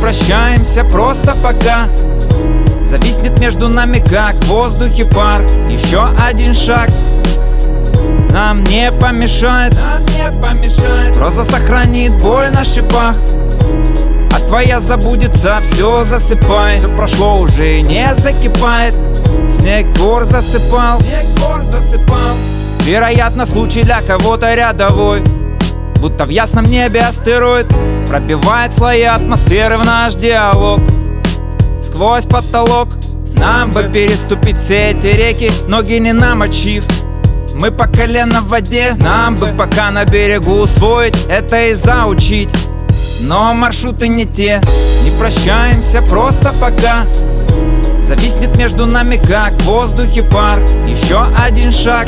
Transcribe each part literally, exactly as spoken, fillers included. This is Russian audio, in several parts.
прощаемся просто пока. Зависнет между нами, как в воздухе пар. Еще один шаг нам не помешает, нам не помешает. Роза сохранит боль на шипах, а твоя забудется, все засыпай. Все прошло, уже не закипает. Снег двор засыпал, снег двор засыпал. Вероятно, случай для кого-то рядовой, будто в ясном небе астероид пробивает слои атмосферы в наш диалог. Сквозь потолок нам бы переступить все эти реки, ноги не намочив. Мы по колено в воде, нам бы пока на берегу усвоить это и заучить. Но маршруты не те, не прощаемся просто пока. Зависнет между нами, как в воздухе пар. Еще один шаг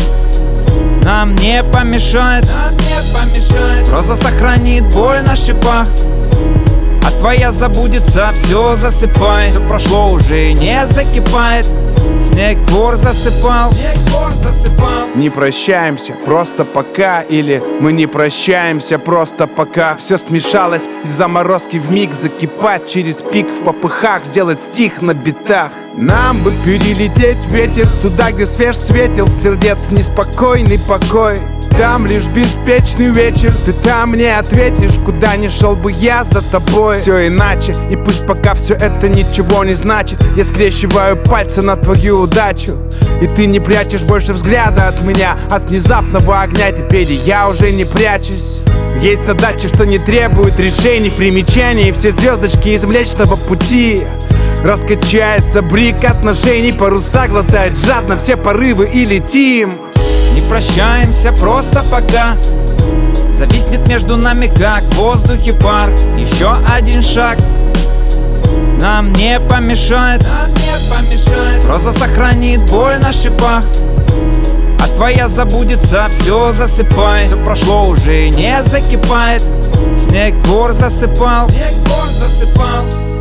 нам не помешает, нам не помешает. Роза сохранит боль на шипах, а твоя забудется, все засыпай. Все прошло, уже не закипает. Снег двор засыпал, снег двор засыпал. Не прощаемся просто пока, или мы не прощаемся просто пока. Все смешалось из заморозки, вмиг закипать через пик в попыхах, сделать стих на битах. Нам бы перелететь ветер туда, где свеж светил сердец неспокойный покой. Там лишь беспечный вечер, ты там не ответишь, куда ни шел бы я за тобой. Все иначе, и пусть пока все это ничего не значит, я скрещиваю пальцы на твою удачу, и ты не прячешь больше взгляда от меня. От внезапного огня теперь я уже не прячусь. Есть задачи, что не требуют решений в примечании. Все звездочки из Млечного Пути. Раскачается брик отношений, паруса глотает жадно все порывы и летим. Не прощаемся просто пока. Зависнет между нами, как в воздухе пар. Еще один шаг нам не помешает, нам не помешает. Роза сохранит боль на шипах, а твоя забудется, все засыпай. Все прошло, уже не закипает. Снег двор засыпал, снег двор засыпал.